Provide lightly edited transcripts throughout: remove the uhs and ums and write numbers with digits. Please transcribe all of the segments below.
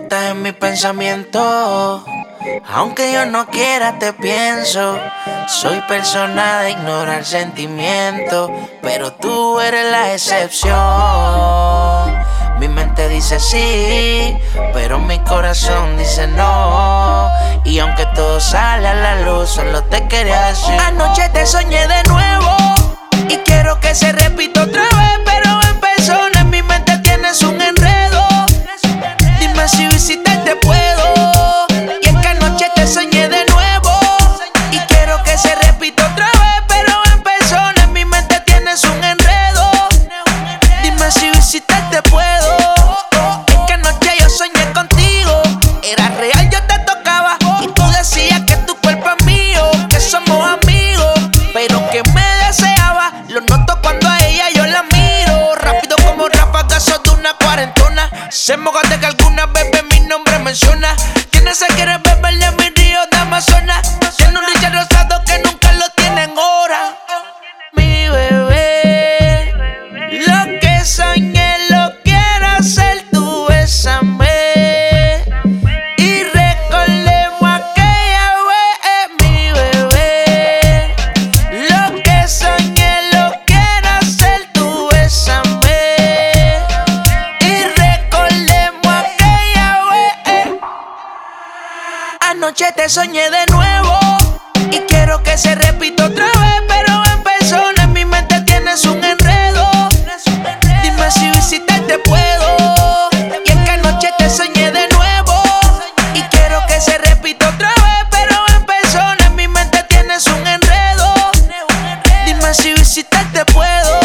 estás en mi pensamiento. Aunque yo no quiera te pienso. Soy persona de ignorar sentimientos, pero tú eres la excepción. Mi mente dice sí, pero mi corazón dice no. Y aunque todo sale a la luz, solo te quería decir: anoche te soñé de nuevo y quiero que se repita otra vez, pero en persona en mi mente tienes un enredo. Dime si visitarte puedo. Y es que anoche te soñé de nuevo y quiero que se repita otra vez, pero en persona en mi mente tienes un enredo. Dime si visitarte puedo. Es que anoche yo soñé contigo, era real, yo te tocaba y tú decías que tu cuerpo es mío, que somos amigos, pero que me deseaba. Lo noto cuando a ella yo la miro, rápido como ráfagas de una cuarentona. Se moja de que alguna bebé mi nombre menciona. Quienes se quiere beberle a mi río de Amazonas. Tiene un Richard rosado que nunca lo tiene en hora. Mi bebé, lo que soñé lo quiero hacer, tú bésame y recordemos aquella vez. Mi bebé, lo que soñé lo quiero hacer, tú bésame y recordemos aquella vez. Anoche te soñé de nuevo y quiero que se repita otra vez, pero en persona en mi mente tienes un enredo. Dime si visitarte puedo. Y es que anoche te soñé de nuevo y quiero que se repita otra vez, pero en persona en mi mente tienes un enredo. Dime si visitarte puedo.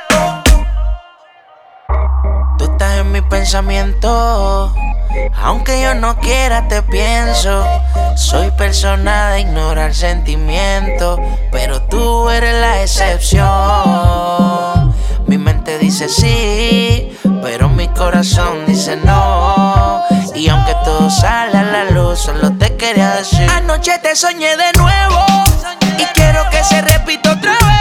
Tú estás en mi pensamiento. Aunque yo no quiera te pienso. Soy persona de ignorar sentimientos, pero tú eres la excepción. Mi mente dice sí, pero mi corazón dice no. Y aunque todo sale a la luz, solo te quería decir: anoche te soñé de nuevo y quiero que se repita otra vez.